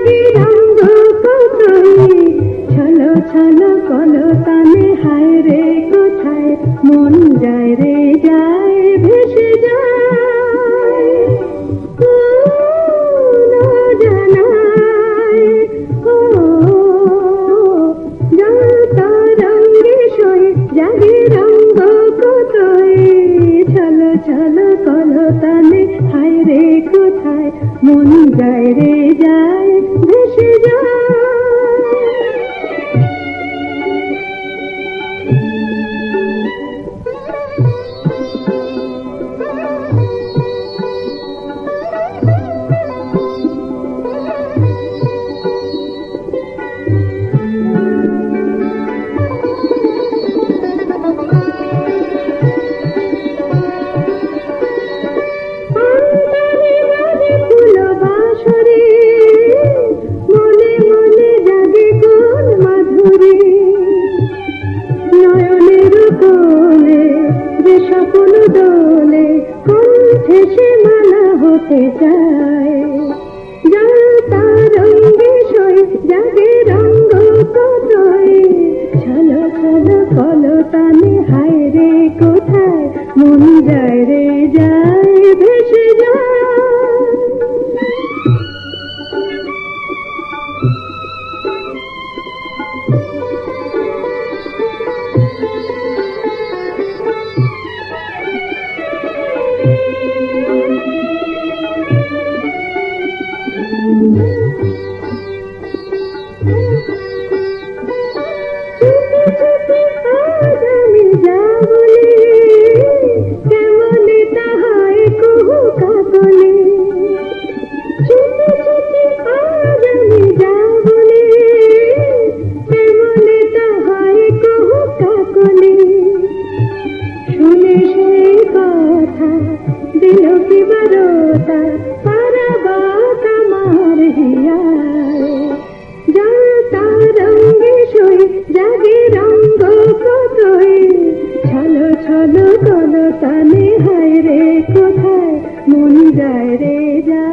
রঙ্গ কতই ছলো ছলো কলতানে হায় রে কোথায় মন যায় রে যায় ভেসে যায় জানায় ও জলতা রঙ্গে সই জাগে রঙ্গ কতই ছলো ছলো কলতানে হায় রে কোথায় মন যায় রে যায় ভেসে যায় নয়নের কোলে যে স্বপ্ন দোলে কণ্ঠে সে মালা হতে চায় জলতা রঙ্গে সই জাগে রঙ্গ কতই ছলো ছলো কলতানে হায় রে কোথায় মন যায় রে যায় ভেসে যায় শুনে সেই কথা দিল কি বারোটা পারাবাত আমার হিয়ায় জলতা রঙ্গে সই জাগে রঙ্গ কতই ছলো ছলো কলতানে হায় রে কোথায় মন যায় রে যায়